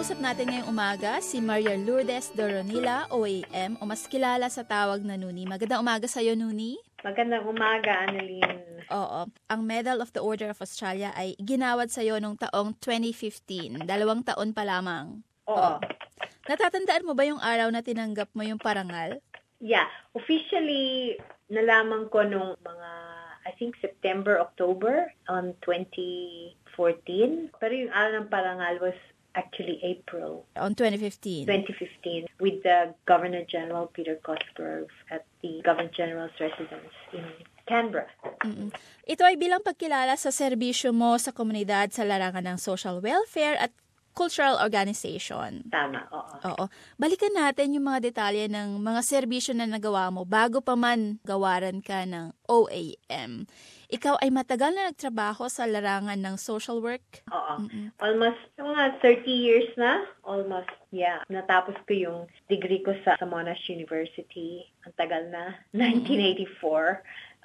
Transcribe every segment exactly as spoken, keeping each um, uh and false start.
Kausap natin ngayong umaga si Maria Lourdes Doronila, O A M, o mas kilala sa tawag na Nuni. Magandang umaga sa iyo, Nuni. Magandang umaga, Annalyn. Oo. Ang Medal of the Order of Australia ay ginawad sa iyo noong taong twenty fifteen. Dalawang taon pa lamang. Oo. Oo. Natatandaan mo ba yung araw na tinanggap mo yung parangal? Yeah. Officially, nalaman ko nung mga, I think, September, October on twenty fourteen. Pero yung araw ng parangal was actually April. On twenty fifteen? twenty fifteen, with the Governor General Peter Cosgrove at the Governor General's residence in Canberra. Mm-mm. Ito ay bilang pagkilala sa serbisyo mo sa komunidad sa larangan ng social welfare at cultural organization. Tama, oo. Oo. Balikan natin yung mga detalye ng mga serbisyo na nagawa mo bago pa man gawaran ka ng O A M. Ikaw ay matagal na nagtrabaho sa larangan ng social work? Oo. Mm-mm. Almost mga thirty years na. Almost, yeah. Natapos ko yung degree ko sa, sa Monash University. Ang tagal na. nineteen eighty-four.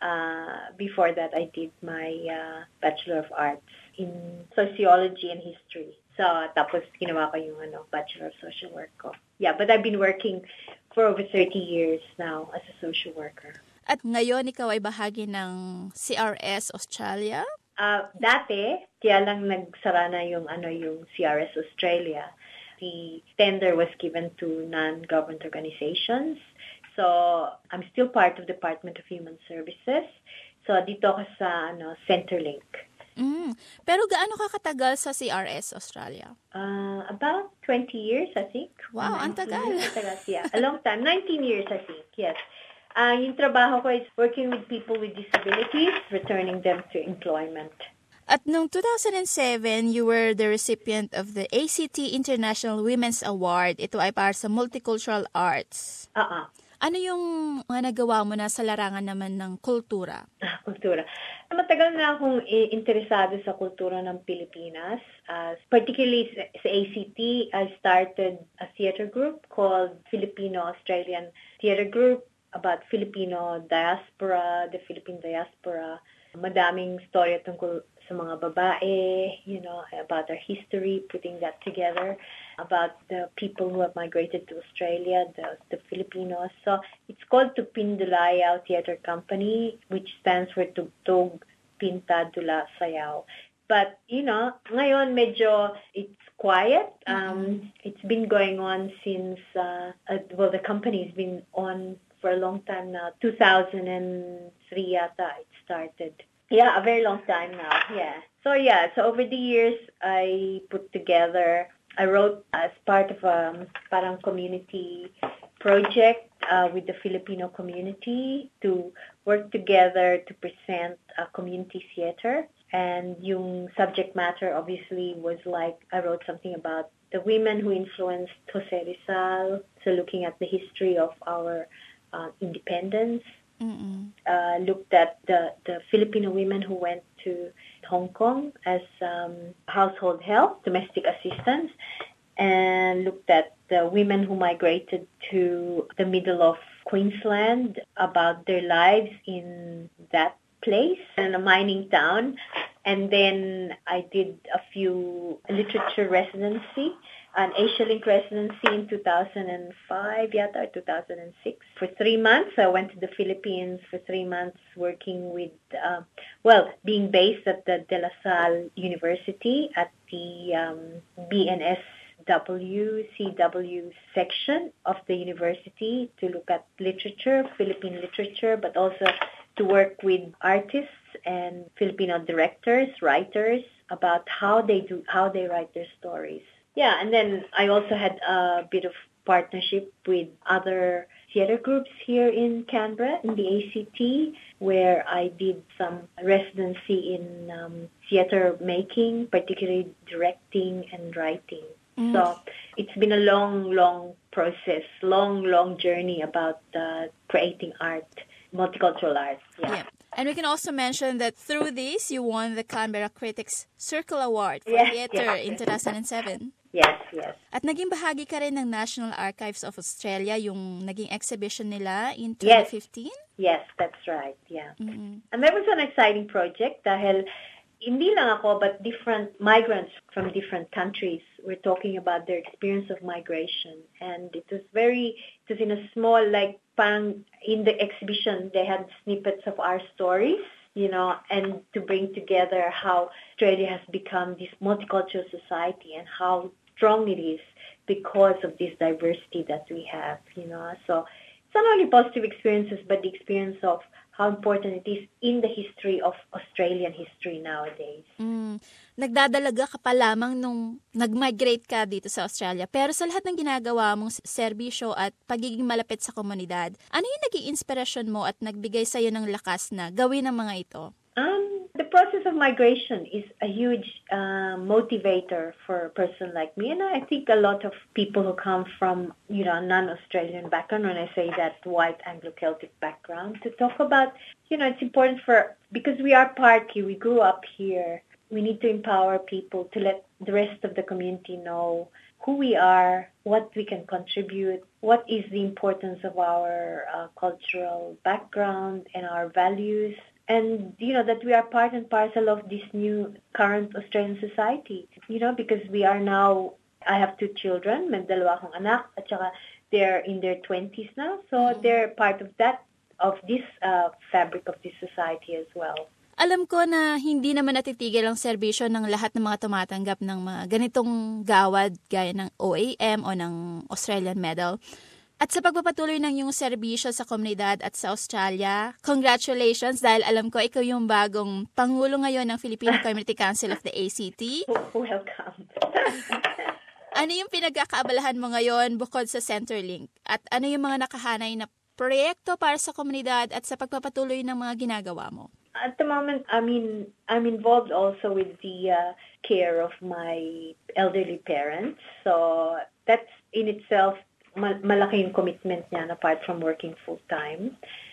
Uh, before that, I did my uh, Bachelor of Arts in Sociology and History. So, tapos ginawa ko yung ano, Bachelor of Social Work ko. Yeah, but I've been working for over thirty years now as a social worker. At ngayon, ikaw ay bahagi ng C R S Australia? Uh, dati, kaya lang nagsara na yung, ano, yung C R S Australia. The tender was given to non-government organizations. So, I'm still part of the Department of Human Services. So, dito ako sa ano, Centrelink. Mm. Pero gaano ka katagal sa C R S Australia? Uh, about twenty years, I think. Wow, ang tagal. Ang tagal, yeah. A long time. nineteen years, I think, yes. Uh, yung trabaho ko is working with people with disabilities, returning them to employment. At noong two thousand seven, you were the recipient of the A C T International Women's Award. Ito ay para sa Multicultural Arts. Oo. Ano yung mga nagawa mo na sa larangan naman ng kultura? Ah, kultura. Matagal na akong interesado sa kultura ng Pilipinas. Uh, particularly sa, sa A C T, I started a theater group called Filipino-Australian Theater Group about Filipino diaspora, the Philippine diaspora. Madaming storya tungkol sa mga babae, you know, about our history, putting that together, about the people who have migrated to Australia, the, the Filipinos. So it's called Tupindulayaw Theater Company, which stands for Tugtog Pinta Dula Sayaw. But, you know, ngayon medyo it's quiet. Um, it's been going on since, uh, uh, well, the company's been on for a long time now. two thousand three yata it started. Yeah, a very long time now. Yeah. So yeah, so over the years I put together, I wrote as part of a parang community project uh, with the Filipino community to work together to present a community theater. And yung subject matter obviously was like, I wrote something about the women who influenced Jose Rizal, so looking at the history of our uh, independence. Uh, looked at the, the Filipino women who went to Hong Kong as um, household help, domestic assistance, and looked at the women who migrated to the middle of Queensland, about their lives in that place, in a mining town. And then I did a few literature residency, an Asia-Link residency in two thousand five, yata, or two thousand six. For three months, I went to the Philippines for three months working with, uh, well, being based at the De La Salle University at the um, B N S W C W section of the university to look at literature, Philippine literature, but also to work with artists and Filipino directors, writers, about how they do, how they write their stories. Yeah, and then I also had a bit of partnership with other theater groups here in Canberra, in the A C T, where I did some residency in um, theater making, particularly directing and writing. Mm. So it's been a long, long process, long, long journey about uh, creating art, multicultural art. Yeah. yeah. And we can also mention that through this, you won the Canberra Critics Circle Award for yes, theater yes, in two thousand seven. Yes, yes. At naging bahagi ka rin ng National Archives of Australia, yung naging exhibition nila in twenty fifteen? Yes, yes, that's right, yeah. Mm-hmm. And that was an exciting project dahil hindi lang ako, but different migrants from different countries were talking about their experience of migration. And it was very, it was in a small, like, parang in the exhibition, they had snippets of our stories, you know, and to bring together how Australia has become this multicultural society and how strong it is because of this diversity that we have, you know. So it's not only positive experiences, but the experience of how important it is in the history of Australian history nowadays. Mm. Nagdadalaga ka pa lamang nung nag-migrate ka dito sa Australia. Pero sa lahat ng ginagawa mong serbisyo at pagiging malapit sa komunidad, ano yung naging inspirasyon mo at nagbigay sa'yo ng lakas na gawin ang mga ito? Um, the process of migration is a huge uh, motivator for a person like me, and I think a lot of people who come from, you know, non-Australian background, when I say that white Anglo-Celtic background, to talk about, you know, it's important for, because we are part here, we grew up here, we need to empower people to let the rest of the community know who we are, what we can contribute, what is the importance of our uh, cultural background and our values. And, you know, that we are part and parcel of this new current Australian society, you know, because we are now, I have two children, may dalawa akong anak, at saka they're in their twenties now, so mm-hmm. they're part of that, of this uh, fabric of this society as well. Alam ko na hindi naman natitigil ang serbisyo ng lahat ng mga tumatanggap ng mga ganitong gawad gaya ng O A M o ng Australian Medal. At sa pagpapatuloy ng iyong serbisyo sa komunidad at sa Australia, congratulations dahil alam ko ikaw yung bagong Pangulo ngayon ng Filipino Community Council of the A C T. Welcome. Ano yung pinagkakaabalahan mo ngayon bukod sa Centrelink? At ano yung mga nakahanay na proyekto para sa komunidad at sa pagpapatuloy ng mga ginagawa mo? At the moment, I mean, I'm involved also with the uh, care of my elderly parents. So that's in itself malaking commitment niyan apart from working full-time.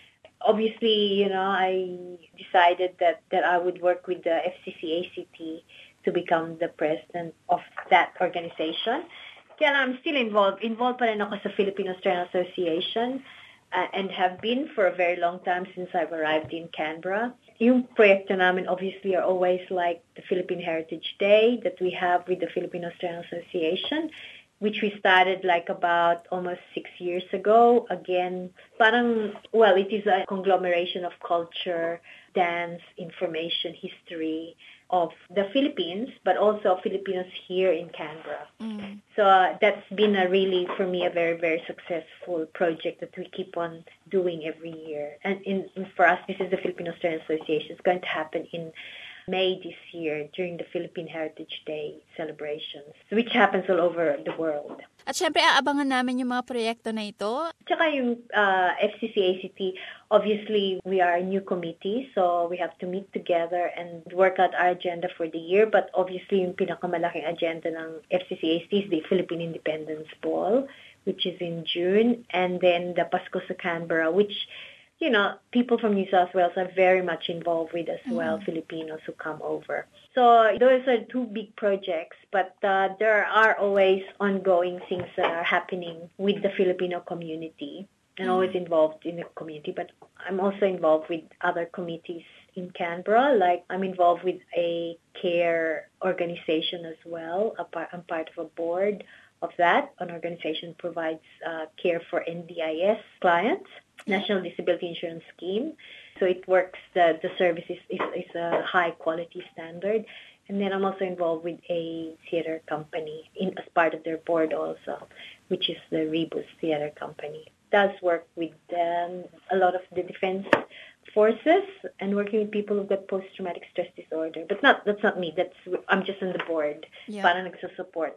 Obviously, you know, I decided that, that I would work with the F C C A C T to become the president of that organization. Kaya I'm still involved. Involved pa rin ako sa Philippine-Australian Association uh, and have been for a very long time since I've arrived in Canberra. Yung proyekto namin obviously are always like the Philippine Heritage Day that we have with the Philippine-Australian Association, which we started like about almost six years ago. Again, parang, well, it is a conglomeration of culture, dance, information, history of the Philippines, but also Filipinos here in Canberra. Mm. So uh, that's been a really, for me, a very, very successful project that we keep on doing every year. And in, for us, this is the Philippine-Australian Association. It's going to happen in May this year during the Philippine Heritage Day celebrations, which happens all over the world. At syempre, aabangan namin yung mga proyekto na ito. Tsaka yung uh, F C C A C T, obviously, we are a new committee, so we have to meet together and work out our agenda for the year. But obviously, yung pinakamalaking agenda ng F C C A C T is the Philippine Independence Ball, which is in June, and then the Pasko sa Canberra, which, you know, people from New South Wales are very much involved with as well, mm-hmm. Filipinos who come over. So those are two big projects, but uh, there are always ongoing things that are happening with the Filipino community and mm-hmm. always involved in the community. But I'm also involved with other committees in Canberra, like I'm involved with a care organization as well. I'm part of a board of that. An organization provides uh, care for N D I S clients. National Disability Insurance Scheme. So it works, the, the service is, is, is a high quality standard. And then I'm also involved with a theater company in, as part of their board also, which is the Rebus Theater Company. It does work with um, a lot of the defense forces and working with people who've got post-traumatic stress disorder. But not that's not me. That's I'm just on the board. Yeah. Parang nagsusupport.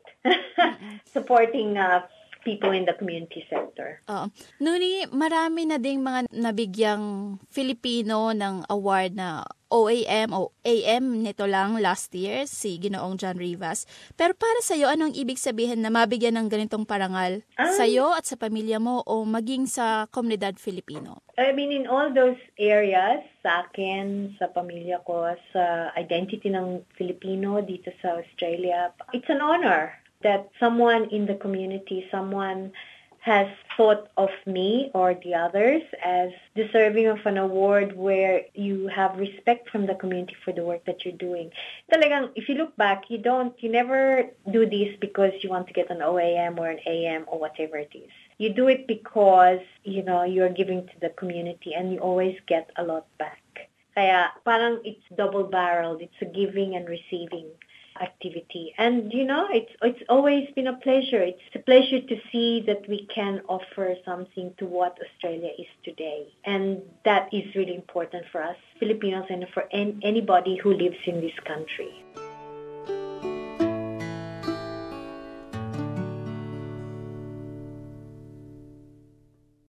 Supporting uh, people in the community sector. Oo. Nuni, marami na ding mga nabigyang Filipino ng award na O A M o A M nito lang last year, si Ginoong John Rivas. Pero para sa'yo, anong ibig sabihin na mabigyan ng ganitong parangal um, sa'yo at sa pamilya mo o maging sa komunidad Filipino? I mean, in all those areas, sa akin, sa pamilya ko, sa identity ng Filipino dito sa Australia, it's an honor that someone in the community, someone has thought of me or the others as deserving of an award where you have respect from the community for the work that you're doing. Talagang, if you look back, you don't, you never do this because you want to get an O A M or an A M or whatever it is. You do it because, you know, you're giving to the community and you always get a lot back. Kaya parang it's double-barreled. It's a giving and receiving activity. And, you know, it's it's always been a pleasure. It's a pleasure to see that we can offer something to what Australia is today. And that is really important for us Filipinos and for an, anybody who lives in this country.